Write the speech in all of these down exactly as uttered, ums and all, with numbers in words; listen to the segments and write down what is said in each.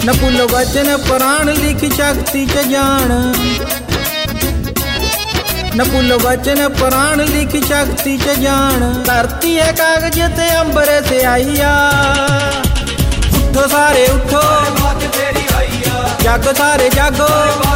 न भुल्लो वचन प्राण लिखी शक्ति च जान, न भुल्लो वचन प्राण लिखी शक्ति च जान। धरती है कागज ते अंबर से आईया, उठो सारे उठो जग सारे जागो।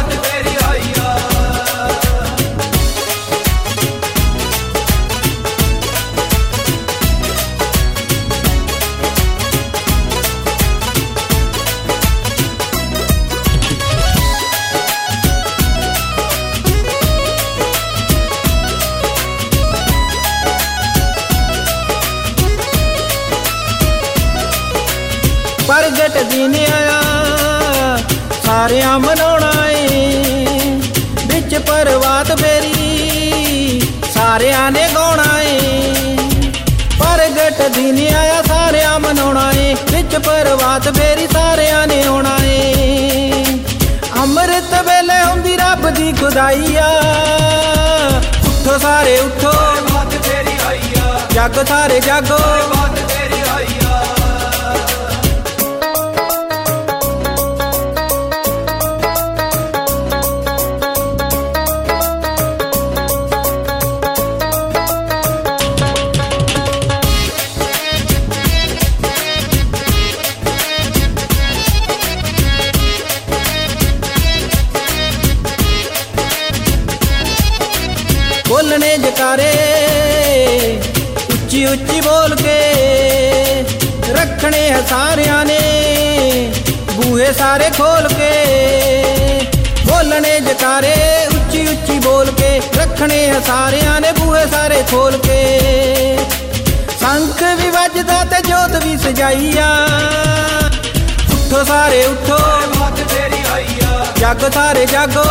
प्रगट दिन आया सारिया मनाउणा है, बिच परवात फेरी सारिया ने गाउणा है। प्रगट दिन आया सारिया मनाउणा है, बिच परवात फेरी सारिया ने आउणा है। अमृत वेले हुंदी रब दी खुदाईया, उठो सारे उठो जग सारे जागो। बोलने जकारे उच्ची उच्ची बोल के, रखने है सारिया ने बूहे सारे खोल के। बोलने जकारे उच्ची उच्ची बोल के, रखने है सारिया ने बूहे सारे खोल के। शंख भी बजदा ते जोत भी सजाईया, उठो सारे उठो जग सारे जागो।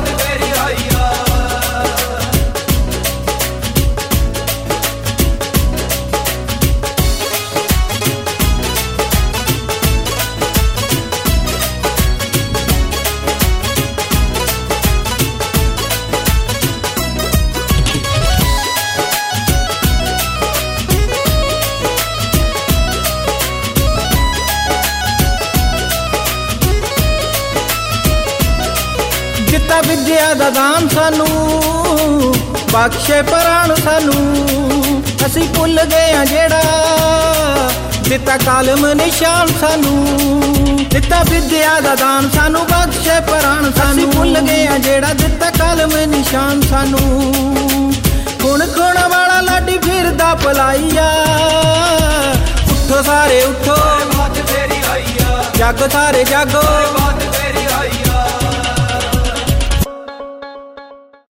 दिता विद्या दा दान सानू, बख्शे प्राण सानू। असी भुल गए हां जेड़ा दिता कलम निशान सानू। दिता विद्या दा दान सानू, बख्शे प्राण सानू। भुल गए हां जेड़ा दिता कलम निशान सानू। गुण गुण वाला लाडी फिरदा पलाईया, उठो सारे उठो जग सारे जागो।